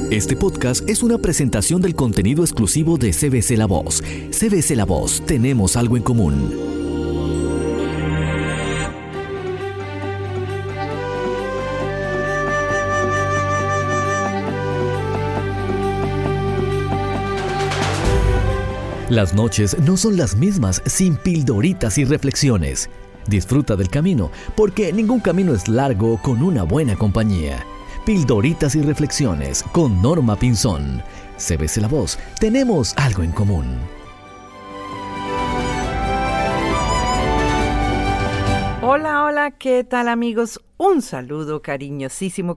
Este podcast es una presentación del contenido exclusivo de CBC La Voz. CBC La Voz, tenemos algo en común. Las noches no son las mismas sin pildoritas y reflexiones. Disfruta del camino, porque ningún camino es largo con una buena compañía. Pildoritas y reflexiones con Norma Pinzón. CBC La Voz, tenemos algo en común. Hola, hola, ¿qué tal amigos? Un saludo cariñosísimo.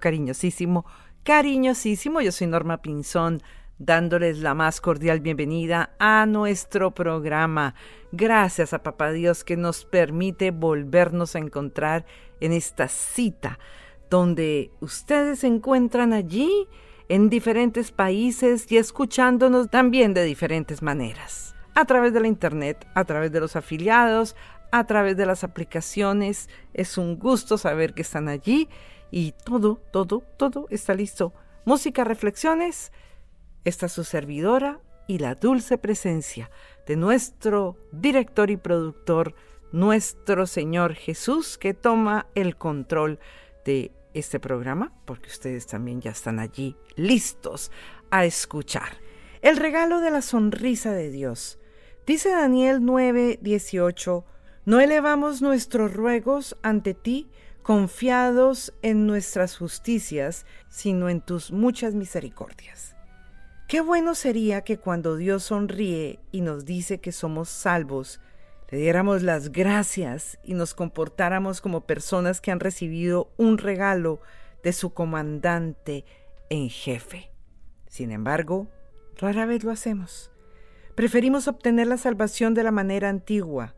Yo soy Norma Pinzón, dándoles la más cordial bienvenida a nuestro programa. Gracias a Papá Dios que nos permite volvernos a encontrar en esta cita, donde ustedes se encuentran allí en diferentes países y escuchándonos también de diferentes maneras. A través de la internet, a través de los afiliados, a través de las aplicaciones. Es un gusto saber que están allí y todo está listo. Música, reflexiones. Esta es su servidora y la dulce presencia de nuestro director y productor, nuestro Señor Jesús, que toma el control de este programa, porque ustedes también ya están allí listos a escuchar. El regalo de la sonrisa de Dios. Dice Daniel 9:18, no elevamos nuestros ruegos ante ti, confiados en nuestras justicias, sino en tus muchas misericordias. Qué bueno sería que cuando Dios sonríe y nos dice que somos salvos, le diéramos las gracias y nos comportáramos como personas que han recibido un regalo de su comandante en jefe. Sin embargo, rara vez lo hacemos. Preferimos obtener la salvación de la manera antigua.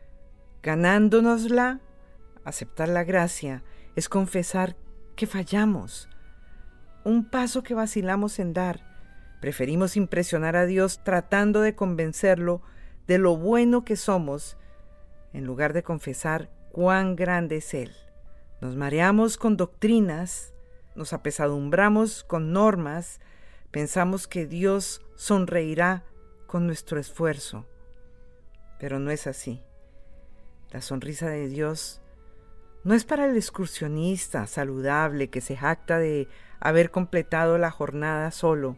Ganándonosla, aceptar la gracia, es confesar que fallamos. Un paso que vacilamos en dar. Preferimos impresionar a Dios tratando de convencerlo de lo bueno que somos, en lugar de confesar cuán grande es Él. Nos mareamos con doctrinas, nos apesadumbramos con normas, pensamos que Dios sonreirá con nuestro esfuerzo. Pero no es así. La sonrisa de Dios no es para el excursionista saludable que se jacta de haber completado la jornada solo,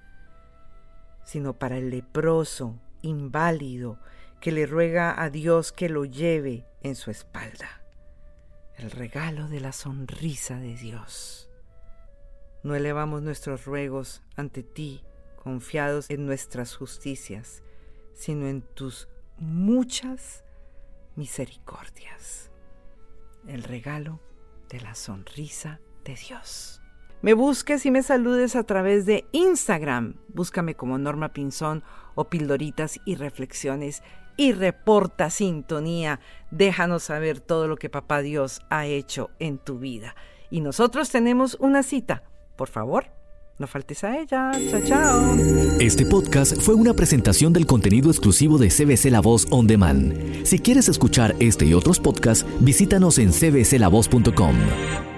sino para el leproso, inválido, que le ruega a Dios que lo lleve en su espalda. El regalo de la sonrisa de Dios. No elevamos nuestros ruegos ante ti, confiados en nuestras justicias, sino en tus muchas misericordias. El regalo de la sonrisa de Dios. Me busques y me saludes a través de Instagram. Búscame como Norma Pinzón o Pildoritas y Reflexiones y reporta sintonía. Déjanos saber todo lo que Papá Dios ha hecho en tu vida. Y nosotros tenemos una cita. Por favor, no faltes a ella. Chao, chao. Este podcast fue una presentación del contenido exclusivo de CBC La Voz On Demand. Si quieres escuchar este y otros podcasts, visítanos en cbclavoz.com.